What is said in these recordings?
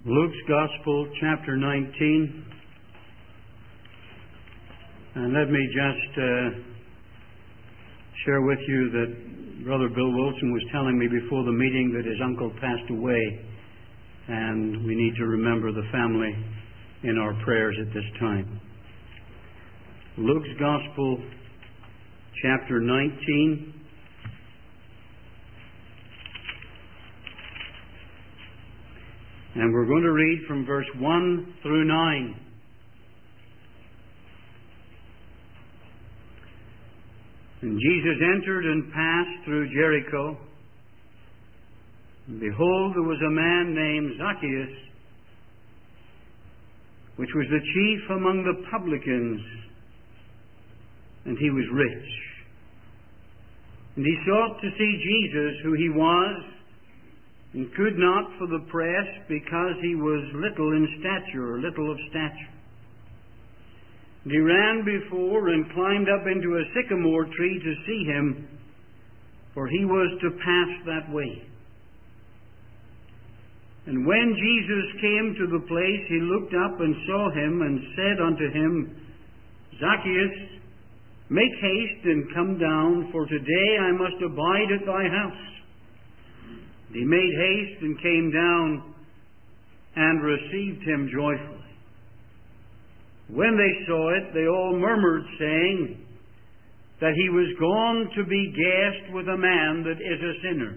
Luke's Gospel, chapter 19. And let me just share with you that Brother Bill Wilson was telling me before the meeting that his uncle passed away, and we need to remember the family in our prayers at this time. Luke's Gospel, chapter 19. And we're going to read from verse 1 through 9. And Jesus entered and passed through Jericho. And behold, there was a man named Zacchaeus, which was the chief among the publicans, and he was rich. And he sought to see Jesus, who he was, and could not for the press, because he was little in stature, or little of stature. And he ran before and climbed up into a sycamore tree to see him, for he was to pass that way. And when Jesus came to the place, he looked up and saw him, and said unto him, Zacchaeus, make haste and come down, for today I must abide at thy house. He made haste and came down and received him joyfully. When they saw it, they all murmured, saying that he was gone to be guest with a man that is a sinner.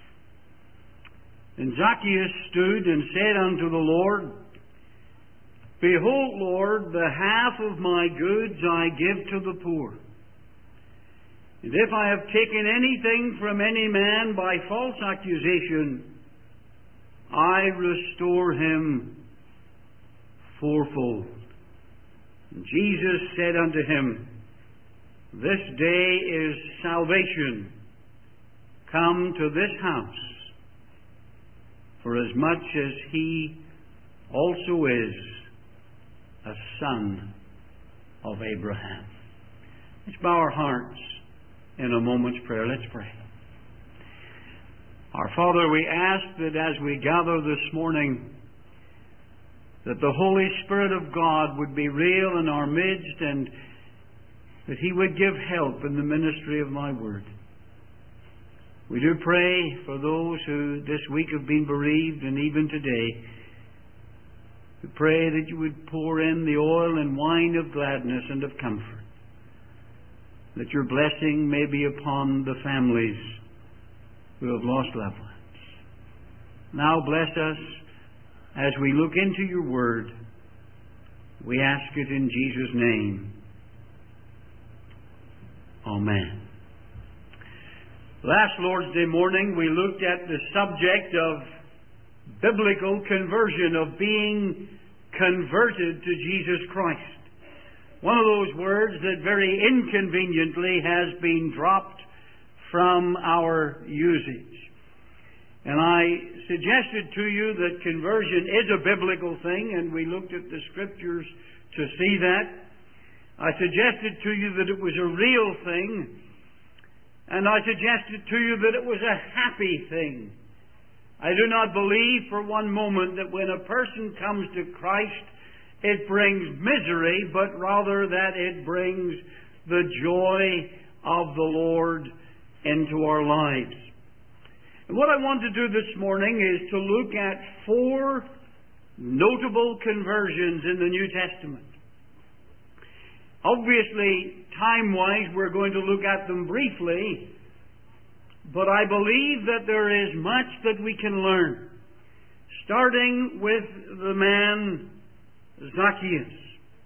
And Zacchaeus stood and said unto the Lord, Behold, Lord, the half of my goods I give to the poor. And if I have taken anything from any man by false accusation, I restore him fourfold. And Jesus said unto him, This day is salvation come to this house, for as much as he also is a son of Abraham. Let's bow our hearts in a moment's prayer. Let's pray. Our Father, we ask that as we gather this morning, that the Holy Spirit of God would be real in our midst, and that He would give help in the ministry of Thy Word. We do pray for those who this week have been bereaved, and even today. We pray that You would pour in the oil and wine of gladness and of comfort, that Your blessing may be upon the families who have lost loved ones. Now bless us as we look into Your Word. We ask it in Jesus' name. Amen. Last Lord's Day morning we looked at the subject of biblical conversion, of being converted to Jesus Christ. One of those words that very inconveniently has been dropped from our usage. And I suggested to you that conversion is a biblical thing, and we looked at the Scriptures to see that. I suggested to you that it was a real thing, and I suggested to you that it was a happy thing. I do not believe for one moment that when a person comes to Christ, it brings misery, but rather that it brings the joy of the Lord into our lives. And what I want to do this morning is to look at 4 notable conversions in the New Testament. Obviously, time-wise, we're going to look at them briefly, but I believe that there is much that we can learn, starting with the man Zacchaeus.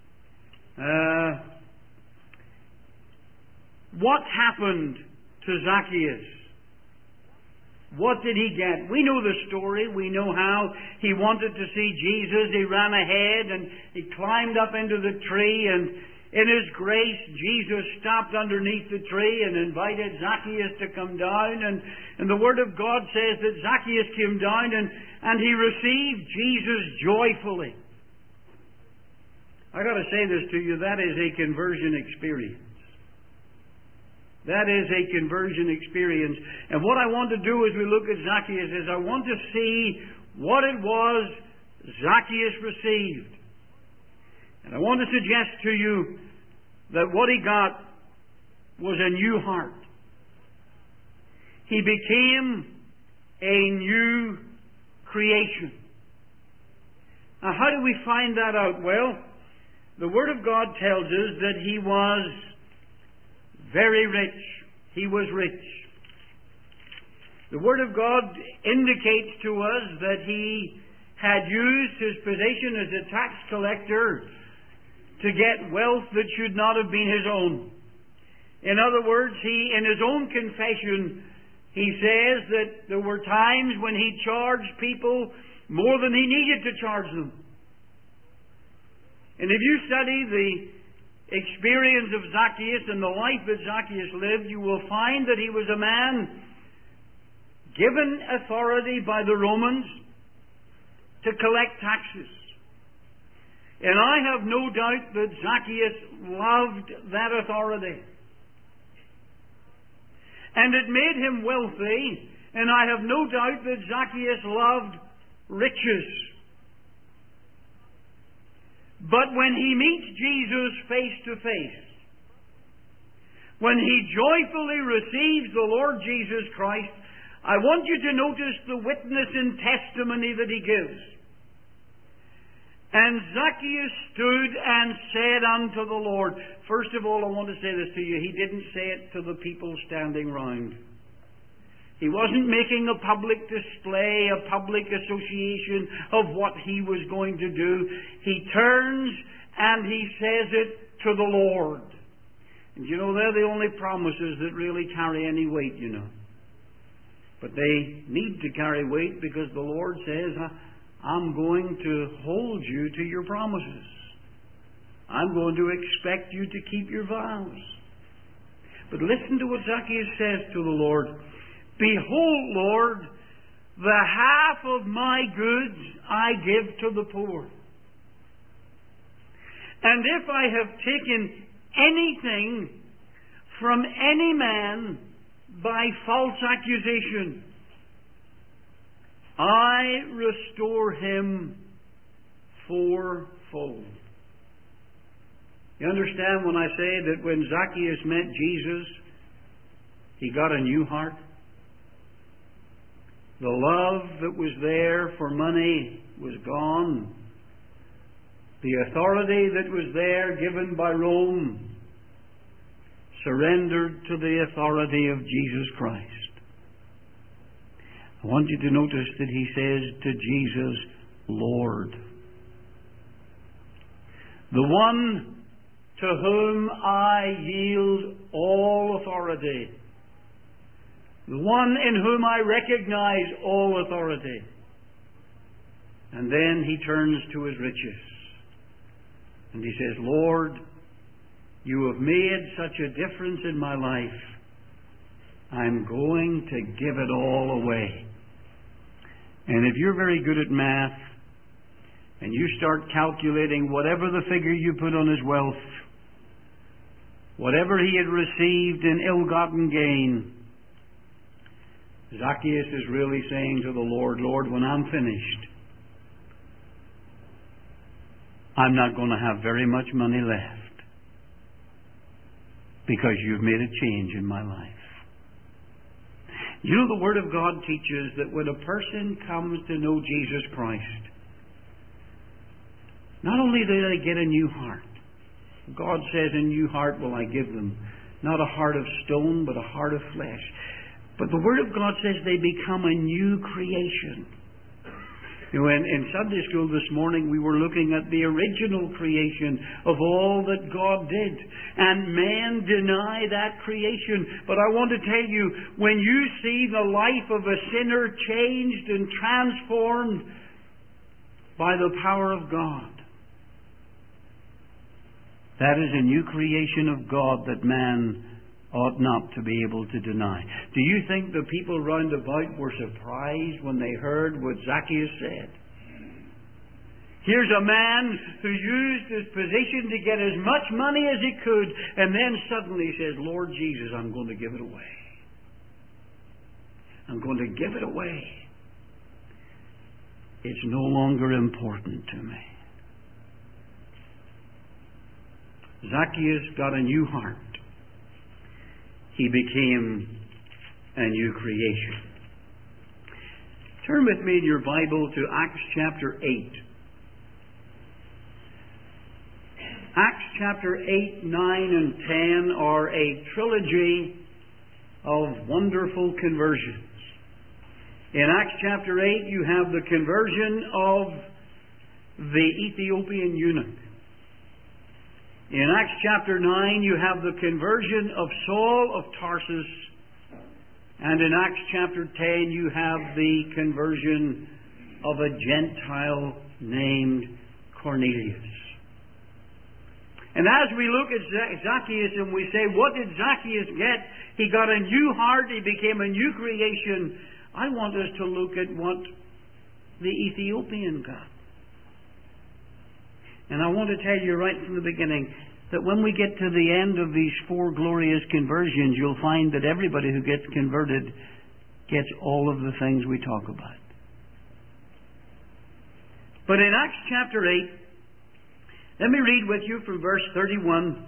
What happened to Zacchaeus? What did he get? We know the story. We know how he wanted to see Jesus. He ran ahead and he climbed up into the tree, and in His grace, Jesus stopped underneath the tree and invited Zacchaeus to come down. And the Word of God says that Zacchaeus came down and he received Jesus joyfully. I got to say this to you, that is a conversion experience. That is a conversion experience. And what I want to do as we look at Zacchaeus is I want to see what it was Zacchaeus received. And I want to suggest to you that what he got was a new heart. He became a new creation. Now, how do we find that out? Well, the Word of God tells us that he was very rich. He was rich. The Word of God indicates to us that he had used his position as a tax collector to get wealth that should not have been his own. In other words, he, in his own confession, he says that there were times when he charged people more than he needed to charge them. And if you study the experience of Zacchaeus and the life that Zacchaeus lived, you will find that he was a man given authority by the Romans to collect taxes. And I have no doubt that Zacchaeus loved that authority. And it made him wealthy, and I have no doubt that Zacchaeus loved riches. But when he meets Jesus face to face, when he joyfully receives the Lord Jesus Christ, I want you to notice the witness and testimony that he gives. And Zacchaeus stood and said unto the Lord. First of all, I want to say this to you. He didn't say it to the people standing round. He wasn't making a public display, a public association of what he was going to do. He turns and he says it to the Lord. And you know, they're the only promises that really carry any weight, you know. But they need to carry weight because the Lord says, I'm going to hold you to your promises. I'm going to expect you to keep your vows. But listen to what Zacchaeus says to the Lord. Behold, Lord, the half of my goods I give to the poor. And if I have taken anything from any man by false accusation, I restore him fourfold. You understand when I say that when Zacchaeus met Jesus, he got a new heart? The love that was there for money was gone. The authority that was there given by Rome surrendered to the authority of Jesus Christ. I want you to notice that he says to Jesus, Lord. The one to whom I yield all authority. The one in whom I recognize all authority. And then he turns to his riches. And he says, Lord, you have made such a difference in my life. I'm going to give it all away. And if you're very good at math, and you start calculating whatever the figure you put on his wealth, whatever he had received in ill-gotten gain, Zacchaeus is really saying to the Lord, Lord, when I'm finished, I'm not going to have very much money left because you've made a change in my life. You know, the Word of God teaches that when a person comes to know Jesus Christ, not only do they get a new heart, God says, a new heart will I give them. Not a heart of stone, but a heart of flesh. But the Word of God says they become a new creation. You know, in Sunday school this morning, we were looking at the original creation of all that God did. And man deny that creation. But I want to tell you, when you see the life of a sinner changed and transformed by the power of God, that is a new creation of God that man ought not to be able to deny. Do you think the people round about were surprised when they heard what Zacchaeus said? Here's a man who used his position to get as much money as he could, and then suddenly says, Lord Jesus, I'm going to give it away. I'm going to give it away. it's no longer important to me. Zacchaeus got a new heart. He became a new creation. Turn with me in your Bible to Acts chapter 8. Acts chapter 8, 9, and 10 are a trilogy of wonderful conversions. In Acts chapter 8, you have the conversion of the Ethiopian eunuch. In Acts chapter 9, you have the conversion of Saul of Tarsus. And in Acts chapter 10, you have the conversion of a Gentile named Cornelius. And as we look at Zacchaeus and we say, what did Zacchaeus get? He got a new heart. He became a new creation. I want us to look at what the Ethiopian got. And I want to tell you right from the beginning that when we get to the end of these four glorious conversions, you'll find that everybody who gets converted gets all of the things we talk about. But in Acts chapter 8, let me read with you from verse 31.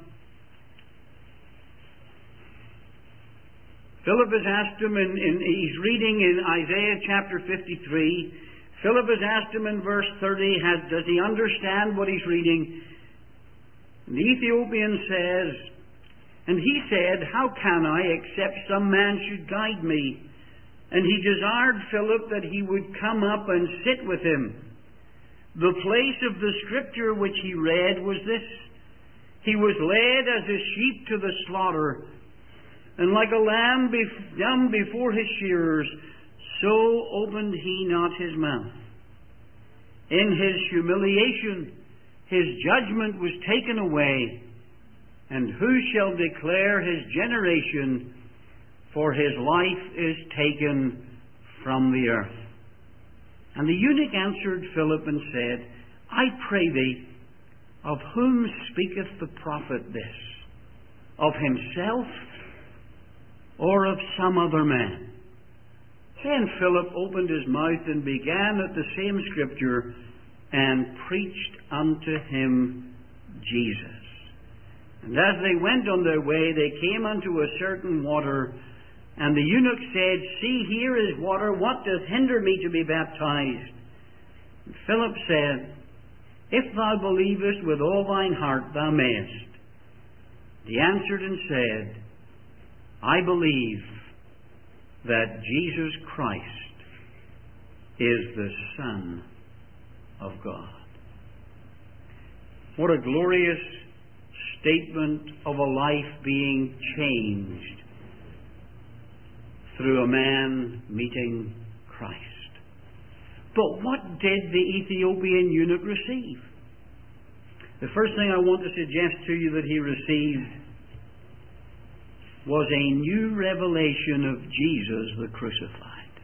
Philip has asked him, he's reading in Isaiah chapter 53. Philip has asked him in verse 30, does he understand what he's reading? And the Ethiopian says, and he said, how can I, except some man should guide me? And he desired Philip that he would come up and sit with him. The place of the scripture which he read was this: he was led as a sheep to the slaughter, and like a lamb dumb before his shearers, so opened he not his mouth. In his humiliation his judgment was taken away, and who shall declare his generation? For his life is taken from the earth. And the eunuch answered Philip and said, I pray thee, of whom speaketh the prophet this? Of himself, or of some other man? Then Philip opened his mouth and began at the same scripture, and preached unto him Jesus. And as they went on their way, they came unto a certain water, and the eunuch said, see, here is water, what doth hinder me to be baptized? And Philip said, if thou believest with all thine heart, thou mayest. He answered and said, I believe that Jesus Christ is the Son of God. What a glorious statement of a life being changed through a man meeting Christ. But what did the Ethiopian eunuch receive? The first thing I want to suggest to you that he received was a new revelation of Jesus the crucified.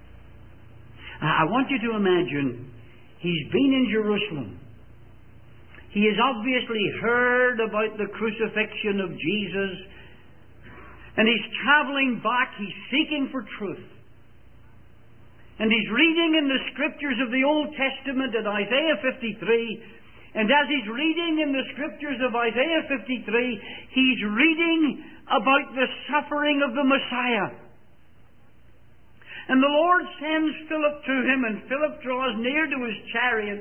I want you to imagine he's been in Jerusalem. He has obviously heard about the crucifixion of Jesus, and he's traveling back. He's seeking for truth. And he's reading in the scriptures of the Old Testament at Isaiah 53. And as he's reading in the scriptures of Isaiah 53, he's reading about the suffering of the Messiah. And the Lord sends Philip to him, and Philip draws near to his chariot.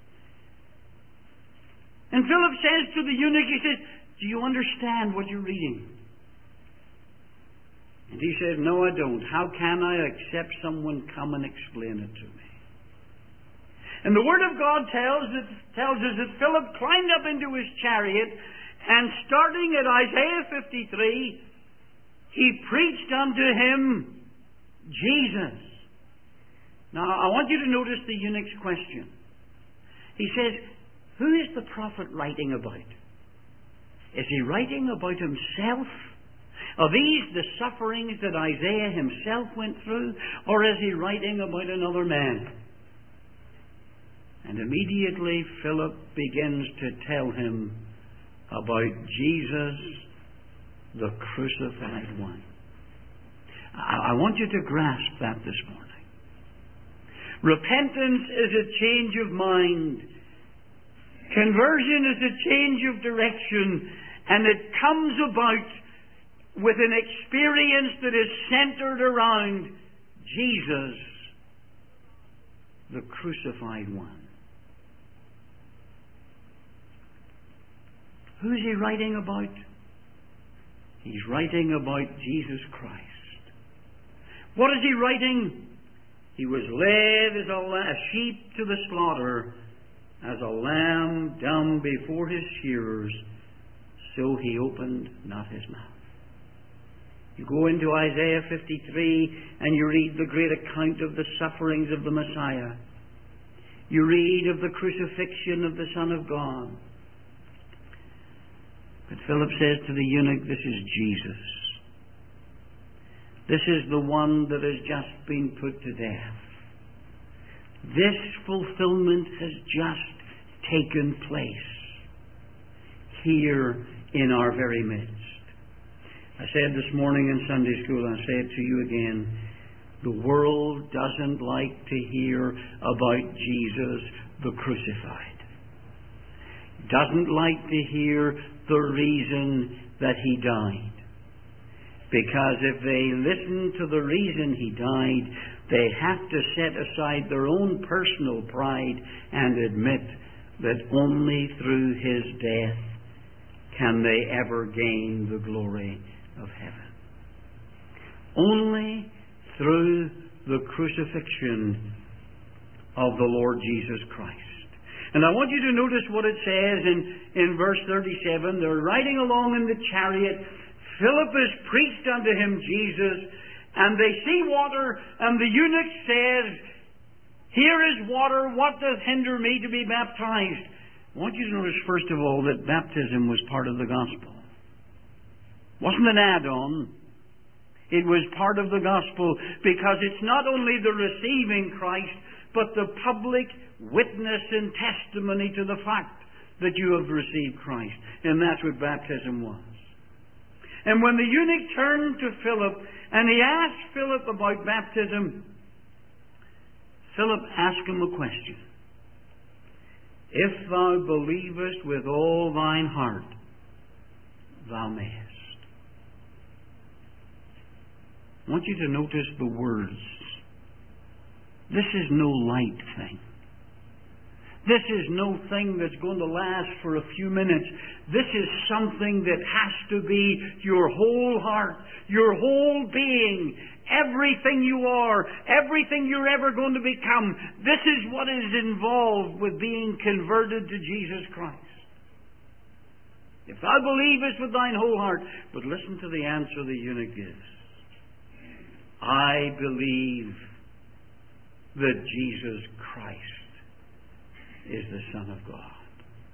And Philip says to the eunuch, he says, do you understand what you're reading? And he said, no, I don't. How can I except someone come and explain it to me? And the Word of God tells us that Philip climbed up into his chariot, and starting at Isaiah 53, he preached unto him Jesus. Now, I want you to notice the eunuch's question. He says, who is the prophet writing about? Is he writing about himself? Are these the sufferings that Isaiah himself went through? Or is he writing about another man? And immediately Philip begins to tell him about Jesus, the crucified one. I want you to grasp that this morning. Repentance is a change of mind. Conversion is a change of direction, and it comes about with an experience that is centered around Jesus, the crucified one. Who's he writing about? He's writing about Jesus Christ. What is he writing? He was led as a sheep to the slaughter, as a lamb dumb before his shearers, so he opened not his mouth. You go into Isaiah 53 and you read the great account of the sufferings of the Messiah. You read of the crucifixion of the Son of God. But Philip says to the eunuch, this is Jesus. This is the one that has just been put to death. This fulfillment has just taken place here in our very midst. I said this morning in Sunday school, and I say it to you again, the world doesn't like to hear about Jesus the crucified. Doesn't like to hear the reason that he died. Because if they listen to the reason he died, they have to set aside their own personal pride and admit that only through his death can they ever gain the glory of heaven. Only through the crucifixion of the Lord Jesus Christ. And I want you to notice what it says in verse 37. They're riding along in the chariot. Philip has preached unto him Jesus, and they see water, and the eunuch says, here is water, what doth hinder me to be baptized? I want you to notice, first of all, that baptism was part of the gospel. It wasn't an add-on. It was part of the gospel, because it's not only the receiving Christ, but the public witness and testimony to the fact that you have received Christ. And that's what baptism was. And when the eunuch turned to Philip and he asked Philip about baptism, Philip asked him a question. If thou believest with all thine heart, thou mayest. I want you to notice the words. This is no light thing. This is no thing that's going to last for a few minutes. This is something that has to be your whole heart, your whole being, everything you are, everything you're ever going to become. This is what is involved with being converted to Jesus Christ. If thou believest with thine whole heart. But listen to the answer the eunuch gives. I believe that Jesus Christ is the Son of God.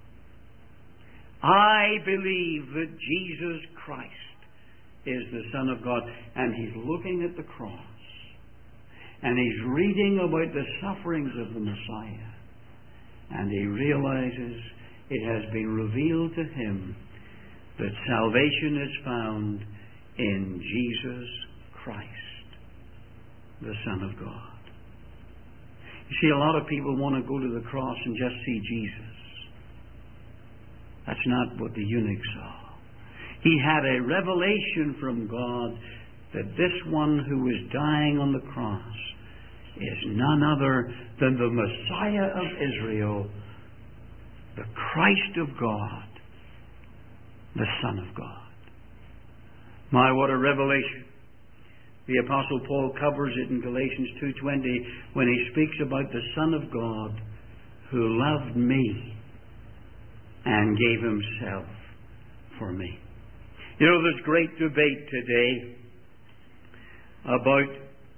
I believe that Jesus Christ is the Son of God. And he's looking at the cross. And he's reading about the sufferings of the Messiah. And he realizes it has been revealed to him that salvation is found in Jesus Christ, the Son of God. You see, a lot of people want to go to the cross and just see Jesus. That's not what the eunuch saw. He had a revelation from God that this one who was dying on the cross is none other than the Messiah of Israel, the Christ of God, the Son of God. My, what a revelation. The Apostle Paul covers it in Galatians 2:20 when he speaks about the Son of God who loved me and gave himself for me. You know, there's great debate today about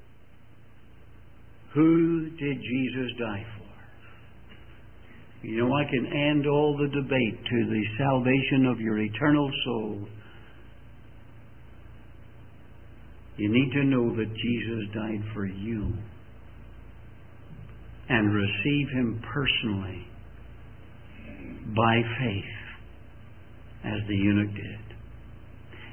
who did Jesus die for. You know, I can end all the debate to the salvation of your eternal soul. You need to know that Jesus died for you and receive him personally by faith as the eunuch did.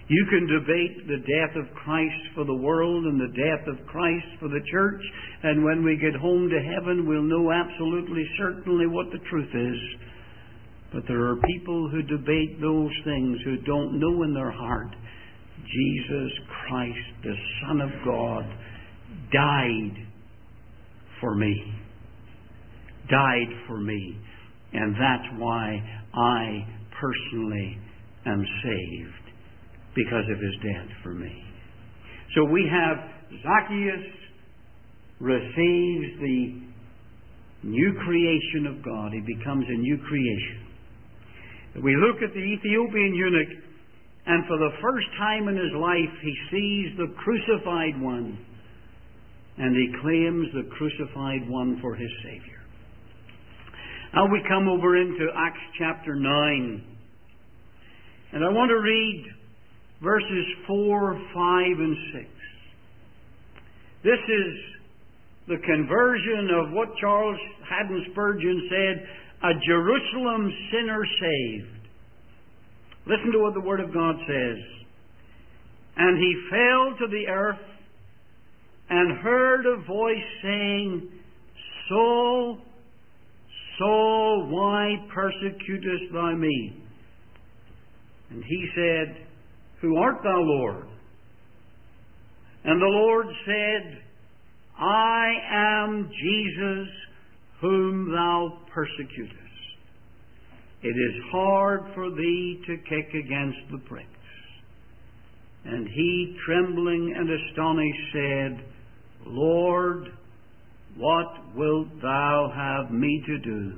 You can debate the death of Christ for the world and the death of Christ for the church, and when we get home to heaven, we'll know absolutely certainly what the truth is. But there are people who debate those things who don't know in their heart Jesus Christ, the Son of God, died for me. Died for me. And that's why I personally am saved, because of His death for me. So we have Zacchaeus receives the new creation of God. He becomes a new creation. We look at the Ethiopian eunuch, and for the first time in his life, he sees the crucified one, and he claims the crucified one for his Savior. Now we come over into Acts chapter 9, and I want to read verses 4, 5, and 6. This is the conversion of what Charles Haddon Spurgeon said, a Jerusalem sinner saved. Listen to what the Word of God says. And he fell to the earth and heard a voice saying, Saul, Saul, why persecutest thou me? And he said, Who art thou, Lord? And the Lord said, I am Jesus whom thou persecutest. It is hard for thee to kick against the pricks. And he, trembling and astonished, said, Lord, what wilt thou have me to do?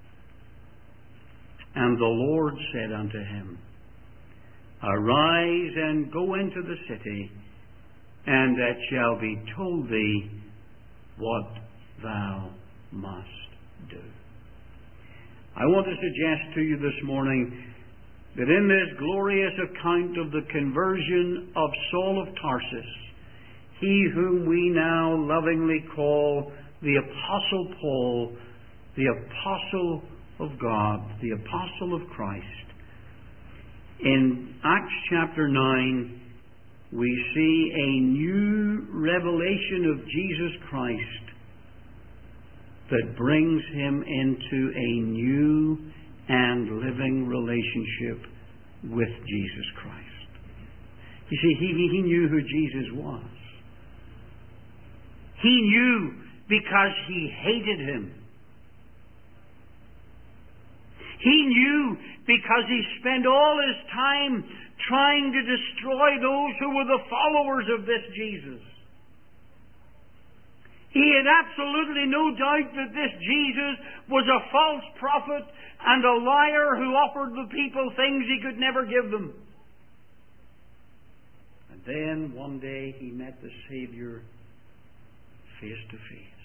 And the Lord said unto him, Arise and go into the city, and it shall be told thee what thou must do. I want to suggest to you this morning that in this glorious account of the conversion of Saul of Tarsus, he whom we now lovingly call the Apostle Paul, the Apostle of God, the Apostle of Christ, in Acts chapter 9, we see a new revelation of Jesus Christ that brings him into a new and living relationship with Jesus Christ. You see, he knew who Jesus was. He knew because he hated him. He knew because he spent all his time trying to destroy those who were the followers of this Jesus. He had absolutely no doubt that this Jesus was a false prophet and a liar who offered the people things he could never give them. And then one day he met the Savior face to face.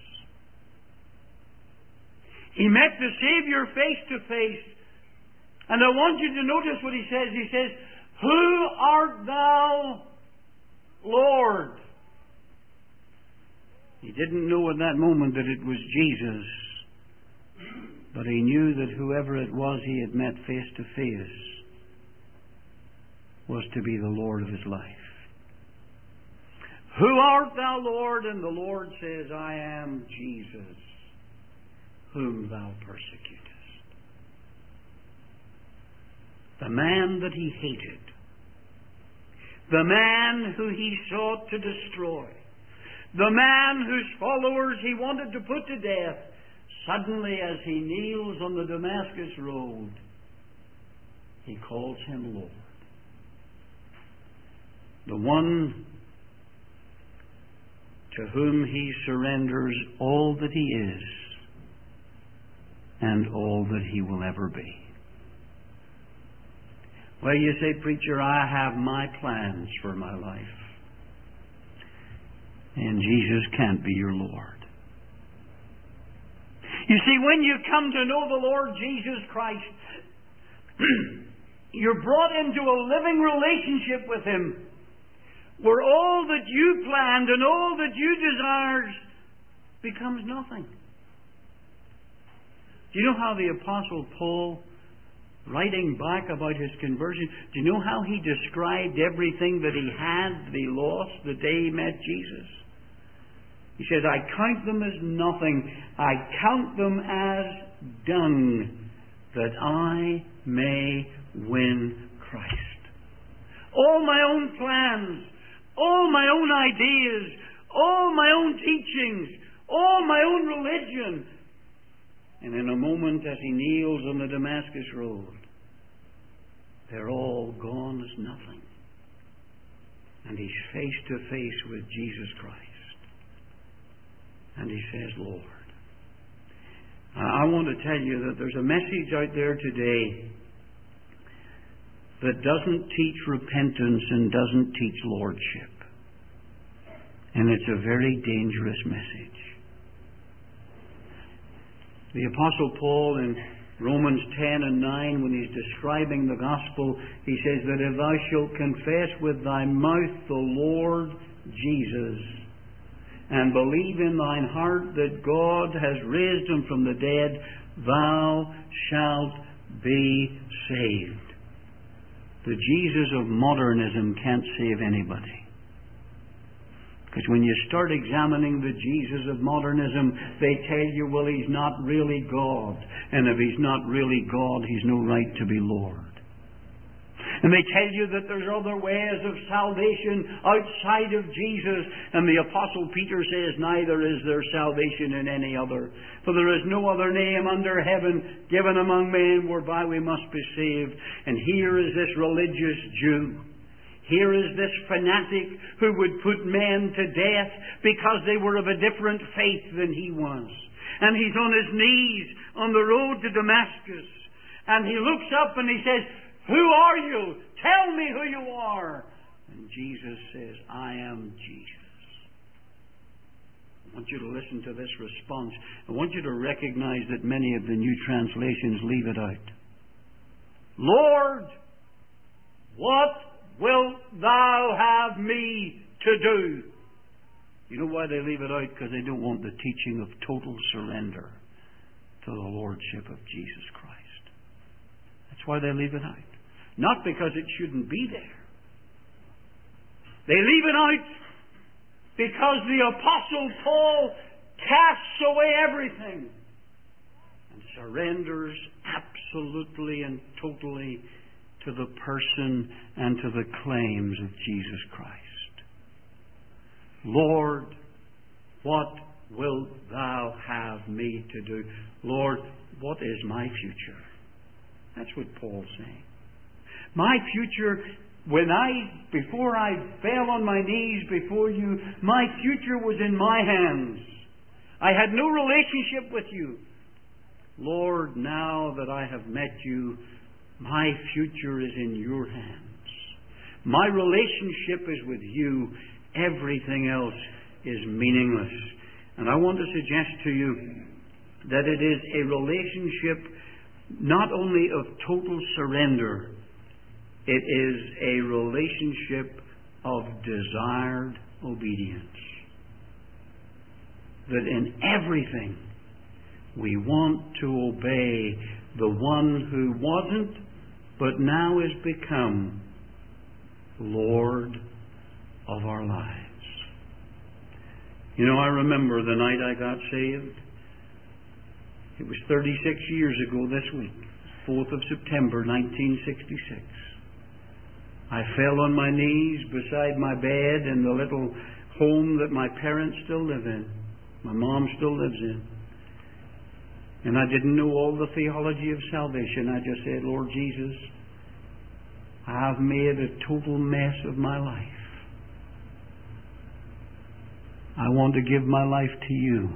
He met the Savior face to face. And I want you to notice what he says. He says, Who art thou, Lord? He didn't know at that moment that it was Jesus, but he knew that whoever it was he had met face to face was to be the Lord of his life. Who art thou, Lord? And the Lord says, I am Jesus, whom thou persecutest. The man that he hated, the man who he sought to destroy, the man whose followers he wanted to put to death, suddenly as he kneels on the Damascus road, he calls him Lord. The one to whom he surrenders all that he is and all that he will ever be. Well, you say, Preacher, I have my plans for my life. And Jesus can't be your Lord. You see, when you come to know the Lord Jesus Christ, you're brought into a living relationship with Him, where all that you planned and all that you desired becomes nothing. Do you know how the Apostle Paul writing back about his conversion, do you know how he described everything that he had, that he lost the day he met Jesus? He says, I count them as nothing. I count them as dung, that I may win Christ. All my own plans, all my own ideas, all my own teachings, all my own religion. And in a moment, as he kneels on the Damascus Road, they're all gone as nothing. And he's face to face with Jesus Christ. And he says, Lord. I want to tell you that there's a message out there today that doesn't teach repentance and doesn't teach lordship. And it's a very dangerous message. The Apostle Paul in Romans 10 and 9, when he's describing the gospel, he says that if thou shalt confess with thy mouth the Lord Jesus, and believe in thine heart that God has raised him from the dead, thou shalt be saved. The Jesus of modernism can't save anybody. Because when you start examining the Jesus of modernism, they tell you, well, he's not really God. And if he's not really God, he's no right to be Lord. And they tell you that there's other ways of salvation outside of Jesus. And the Apostle Peter says, neither is there salvation in any other. For there is no other name under heaven given among men whereby we must be saved. And here is this religious Jew. Here is this fanatic who would put men to death because they were of a different faith than he was. And he's on his knees on the road to Damascus. And he looks up and he says, who are you? Tell me who you are. And Jesus says, I am Jesus. I want you to listen to this response. I want you to recognize that many of the new translations leave it out. Lord, what wilt thou have me to do? You know why they leave it out? Because they don't want the teaching of total surrender to the Lordship of Jesus Christ. That's why they leave it out. Not because it shouldn't be there. They leave it out because the Apostle Paul casts away everything and surrenders absolutely and totally to the person and to the claims of Jesus Christ. Lord, what wilt thou have me to do? Lord, what is my future? That's what Paul's saying. My future, before I fell on my knees before you, my future was in my hands. I had no relationship with you. Lord, now that I have met you, my future is in your hands. My relationship is with you. Everything else is meaningless. And I want to suggest to you that it is a relationship not only of total surrender, it is a relationship of desired obedience. That in everything we want to obey the one who wasn't, but now has become Lord of our lives. You know, I remember the night I got saved. It was 36 years ago this week, 4th of September, 1966. I fell on my knees beside my bed in the little home that my parents still live in. My mom still lives in. And I didn't know all the theology of salvation. I just said, Lord Jesus, I have made a total mess of my life. I want to give my life to you.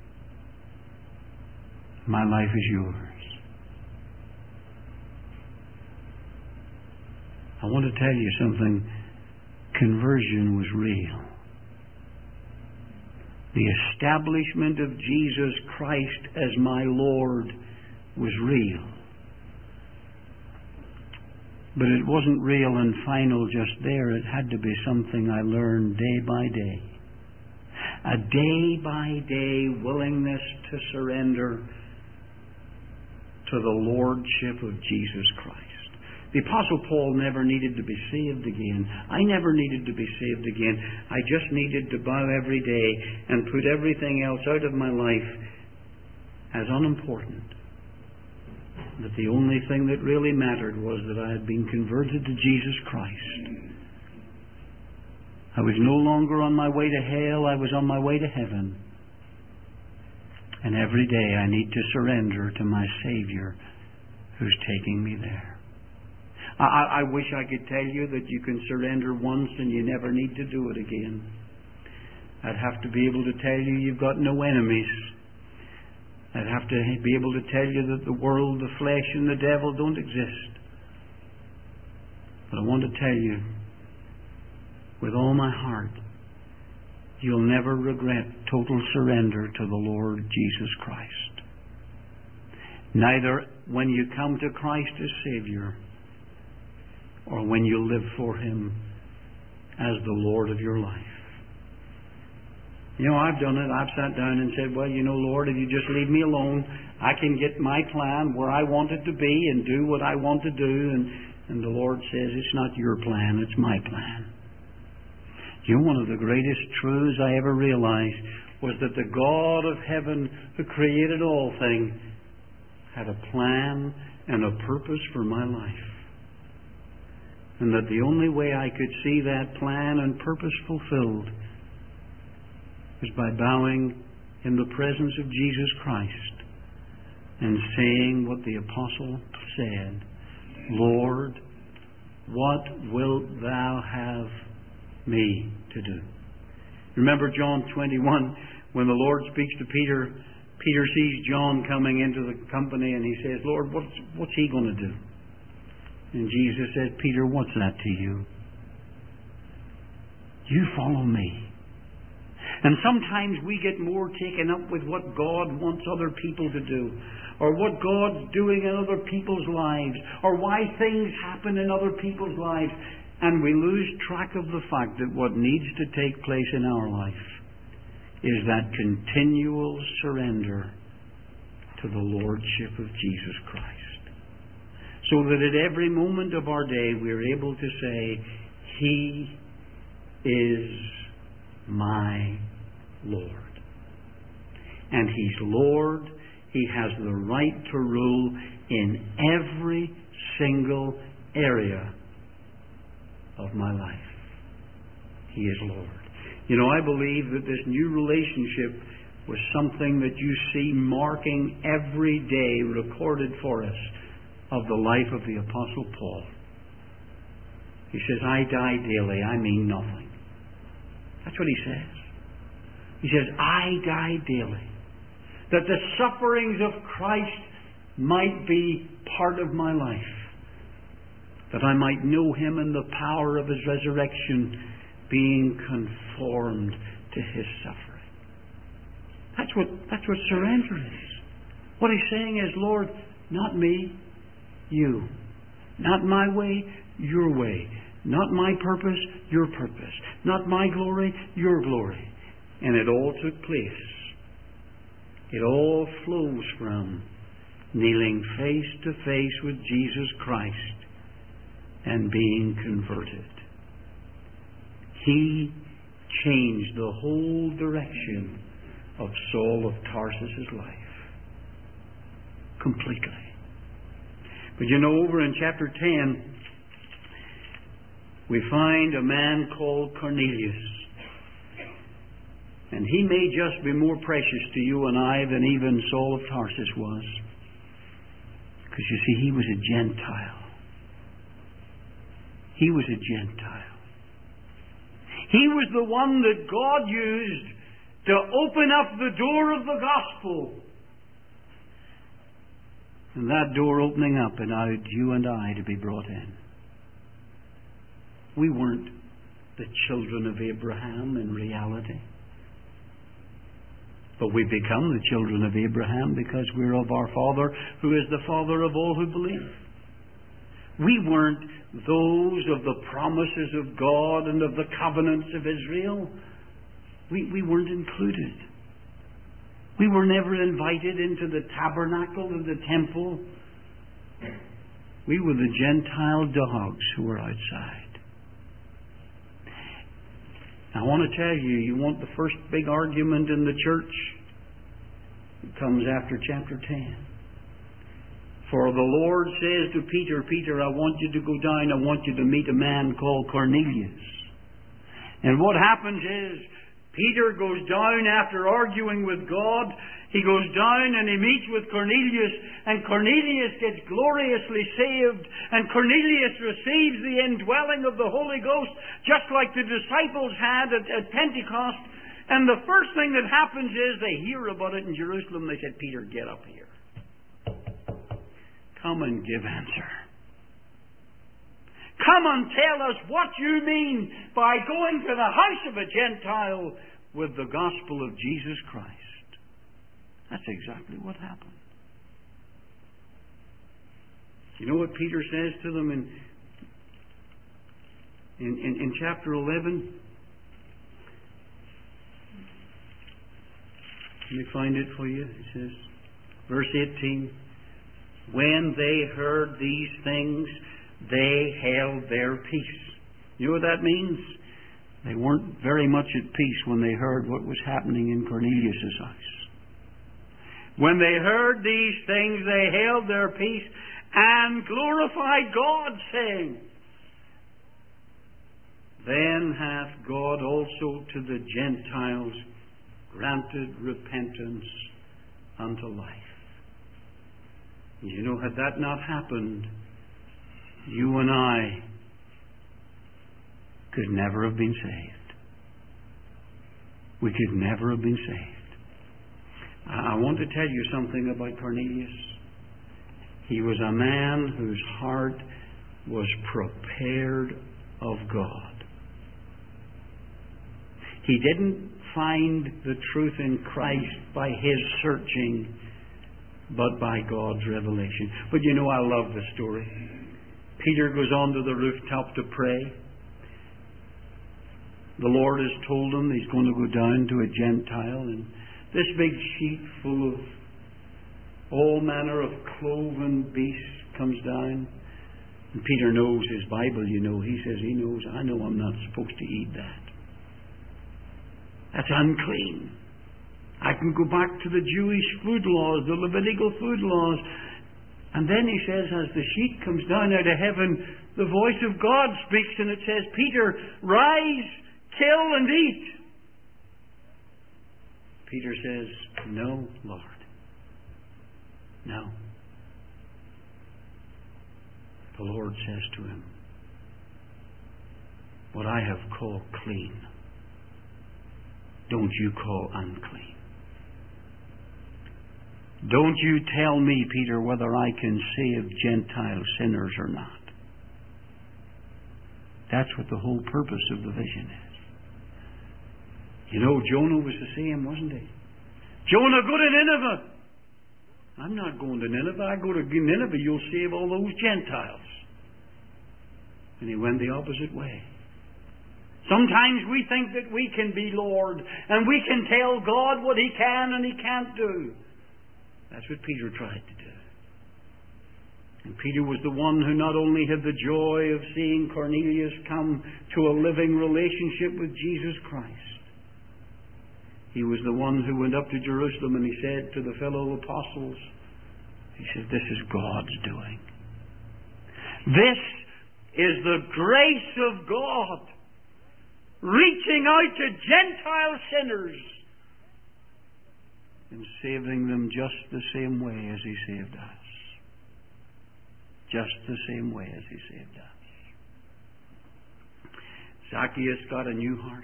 My life is yours. I want to tell you something. Conversion was real. The establishment of Jesus Christ as my Lord was real. But it wasn't real and final just there. It had to be something I learned day by day. A day by day willingness to surrender to the Lordship of Jesus Christ. The Apostle Paul never needed to be saved again. I never needed to be saved again. I just needed to bow every day and put everything else out of my life as unimportant. That the only thing that really mattered was that I had been converted to Jesus Christ. I was no longer on my way to hell, I was on my way to heaven. And every day I need to surrender to my Savior who's taking me there. I wish I could tell you that you can surrender once and you never need to do it again. I'd have to be able to tell you you've got no enemies. I'd have to be able to tell you that the world, the flesh, and the devil don't exist. But I want to tell you, with all my heart, you'll never regret total surrender to the Lord Jesus Christ. Neither when you come to Christ as Savior, or when you live for Him as the Lord of your life. You know, I've done it. I've sat down and said, well, you know, Lord, if you just leave me alone, I can get my plan where I want it to be and do what I want to do. And the Lord says, it's not your plan, it's my plan. You know, one of the greatest truths I ever realized was that the God of heaven who created all things had a plan and a purpose for my life. And that the only way I could see that plan and purpose fulfilled was by bowing in the presence of Jesus Christ and saying what the Apostle said, Lord, what wilt Thou have me to do? Remember John 21, when the Lord speaks to Peter, Peter sees John coming into the company and he says, Lord, what's he going to do? And Jesus said, Peter, what's that to you? You follow me. And sometimes we get more taken up with what God wants other people to do, or what God's doing in other people's lives, or why things happen in other people's lives, and we lose track of the fact that what needs to take place in our life is that continual surrender to the Lordship of Jesus Christ. So that at every moment of our day we are able to say, He is my Lord. And He's Lord. He has the right to rule in every single area of my life. He is Lord. You know, I believe that this new relationship was something that you see marking every day recorded for us of the life of the Apostle Paul. He says, I die daily, I mean nothing. That's what he says. He says, I die daily, that the sufferings of Christ might be part of my life, that I might know Him in the power of His resurrection, being conformed to His suffering. That's what surrender is. What he's saying is, Lord, not me, You. Not my way, Your way. Not my purpose, Your purpose. Not my glory, Your glory. And it all took place. It all flows from kneeling face to face with Jesus Christ and being converted. He changed the whole direction of Saul of Tarsus' life. Completely. But you know, over in chapter 10, we find a man called Cornelius. And he may just be more precious to you and I than even Saul of Tarsus was. Because you see, he was a Gentile. He was a Gentile. He was the one that God used to open up the door of the gospel. And that door opening up allowed you and I to be brought in. We weren't the children of Abraham in reality. But we become the children of Abraham because we're of our Father, who is the Father of all who believe. We weren't those of the promises of God and of the covenants of Israel. We weren't included. We were never invited into the tabernacle of the temple. We were the Gentile dogs who were outside. I want to tell you, you want the first big argument in the church? It comes after chapter 10. For the Lord says to Peter, Peter, I want you to go down. I want you to meet a man called Cornelius. And what happens is, Peter goes down after arguing with God. He goes down and he meets with Cornelius. And Cornelius gets gloriously saved. And Cornelius receives the indwelling of the Holy Ghost, just like the disciples had at Pentecost. And the first thing that happens is they hear about it in Jerusalem. They said, Peter, get up here. Come and give answer. Come and tell us what you mean by going to the house of a Gentile with the gospel of Jesus Christ. That's exactly what happened. You know what Peter says to them in chapter 11? Let me find it for you. It says, verse 18, when they heard these things, they held their peace. You know what that means? They weren't very much at peace when they heard what was happening in Cornelius' house. When they heard these things, they held their peace and glorified God, saying, then hath God also to the Gentiles granted repentance unto life. You know, had that not happened, you and I could never have been saved. We could never have been saved. I want to tell you something about Cornelius. He was a man whose heart was prepared of God. He didn't find the truth in Christ by his searching, but by God's revelation. But you know, I love the story. Peter goes onto the rooftop to pray. The Lord has told him he's going to go down to a Gentile, and this big sheet full of all manner of cloven beasts comes down. And Peter knows his Bible, you know. He says he knows, I know I'm not supposed to eat that. That's unclean. I can go back to the Jewish food laws, the Levitical food laws. And then he says, as the sheet comes down out of heaven, the voice of God speaks, and it says, Peter, rise, kill and eat. Peter says, no, Lord. No. The Lord says to him, what I have called clean, don't you call unclean. Don't you tell me, Peter, whether I can save Gentile sinners or not. That's what the whole purpose of the vision is. You know, Jonah was the same, wasn't he? Jonah, go to Nineveh. I'm not going to Nineveh. I go to Nineveh, you'll save all those Gentiles. And he went the opposite way. Sometimes we think that we can be Lord, and we can tell God what He can and He can't do. That's what Peter tried to do. And Peter was the one who not only had the joy of seeing Cornelius come to a living relationship with Jesus Christ. He was the one who went up to Jerusalem and he said to the fellow apostles, he said, this is God's doing. This is the grace of God reaching out to Gentile sinners and saving them just the same way as He saved us. Just the same way as He saved us. Zacchaeus got a new heart.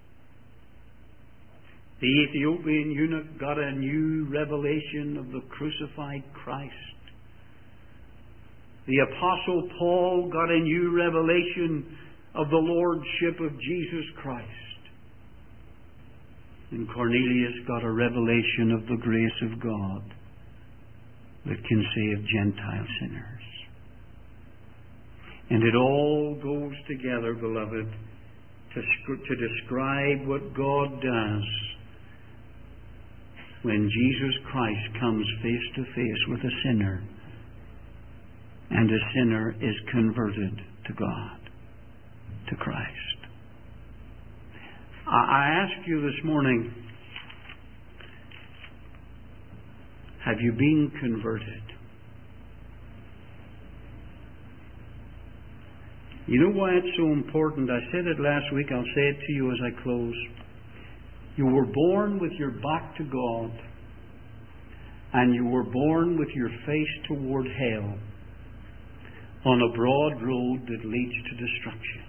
The Ethiopian eunuch got a new revelation of the crucified Christ. The Apostle Paul got a new revelation of the Lordship of Jesus Christ. And Cornelius got a revelation of the grace of God that can save Gentile sinners. And it all goes together, beloved, to describe what God does when Jesus Christ comes face to face with a sinner, and a sinner is converted to God, to Christ. I ask you this morning, have you been converted? You know why it's so important? I said it last week. I'll say it to you as I close. You were born with your back to God, and you were born with your face toward hell on a broad road that leads to destruction.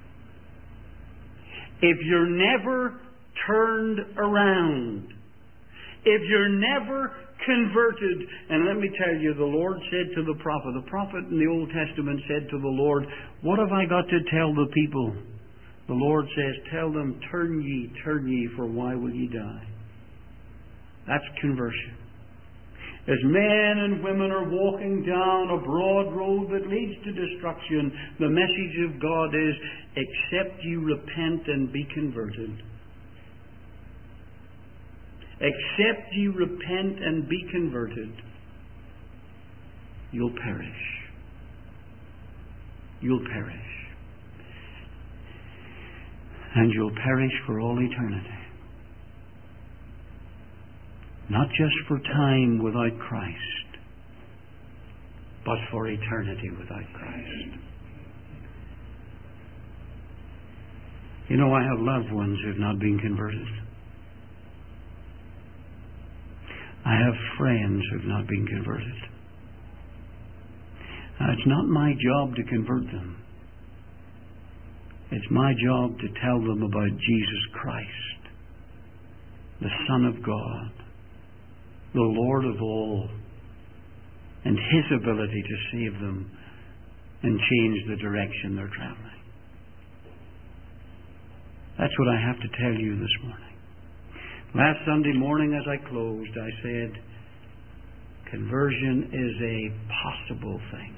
If you're never turned around, if you're never converted, and let me tell you, the Lord said to the prophet in the Old Testament said to the Lord, what have I got to tell the people? The Lord says, tell them, turn ye, for why will ye die? That's conversion. As men and women are walking down a broad road that leads to destruction, the message of God is, except you repent and be converted. Except you repent and be converted, you'll perish. You'll perish. And you'll perish for all eternity. Not just for time without Christ, but for eternity without Christ. You know, I have loved ones who have not been converted. I have friends who have not been converted. Now, it's not my job to convert them. It's my job to tell them about Jesus Christ, the Son of God, the Lord of all, and His ability to save them and change the direction they're traveling. That's what I have to tell you this morning. Last Sunday morning as I closed, I said, conversion is a possible thing.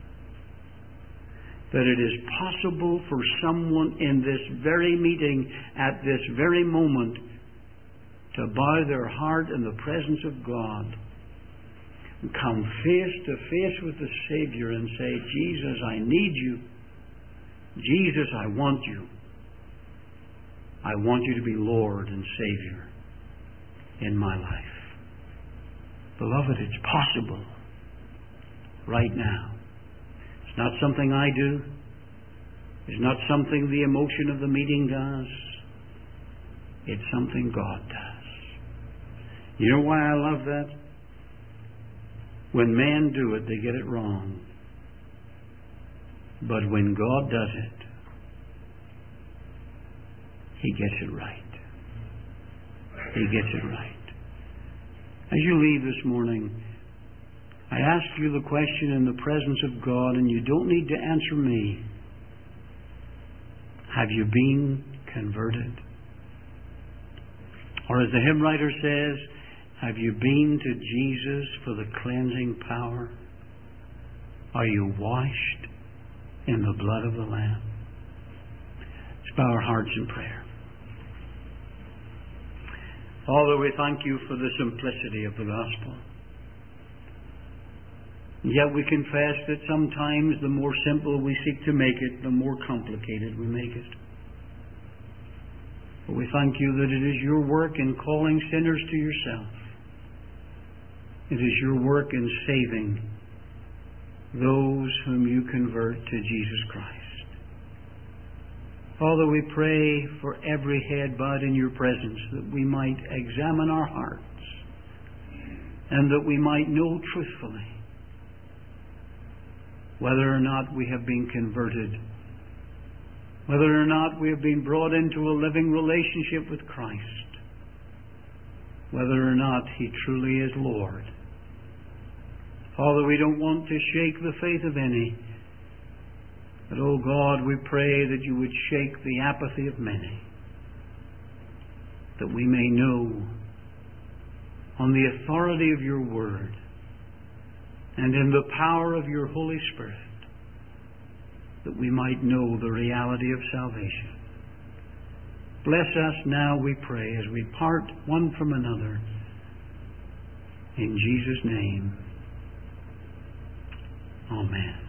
That it is possible for someone in this very meeting, at this very moment, to bow their heart in the presence of God and come face to face with the Savior and say, Jesus, I need you. Jesus, I want you. I want you to be Lord and Savior in my life. Beloved, it's possible right now. It's not something I do. It's not something the emotion of the meeting does. It's something God does. You know why I love that? When men do it, they get it wrong. But when God does it, He gets it right. He gets it right. As you leave this morning, I ask you the question in the presence of God, and you don't need to answer me. Have you been converted? Or as the hymn writer says, have you been to Jesus for the cleansing power? Are you washed in the blood of the Lamb? Let's bow our hearts in prayer. Father, we thank you for the simplicity of the gospel. Yet we confess that sometimes the more simple we seek to make it, the more complicated we make it. But we thank you that it is your work in calling sinners to yourself. It is your work in saving those whom you convert to Jesus Christ. Father, we pray for every head bowed in your presence, that we might examine our hearts and that we might know truthfully whether or not we have been converted, whether or not we have been brought into a living relationship with Christ, whether or not He truly is Lord. Father, we don't want to shake the faith of any, but, oh God, we pray that you would shake the apathy of many, that we may know on the authority of your word and in the power of your Holy Spirit, that we might know the reality of salvation. Bless us now, we pray, as we part one from another, In Jesus' name. Amen.